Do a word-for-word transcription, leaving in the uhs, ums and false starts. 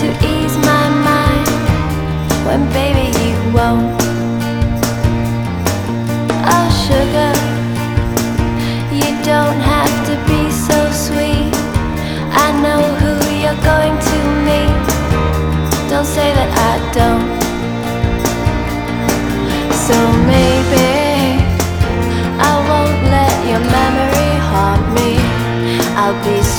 to ease my mind when baby you won't. Oh sugar, you don't have to be so sweet. I know who you're going to meet. Don't say that I don't. So maybe I won't let your memory haunt me. I'll be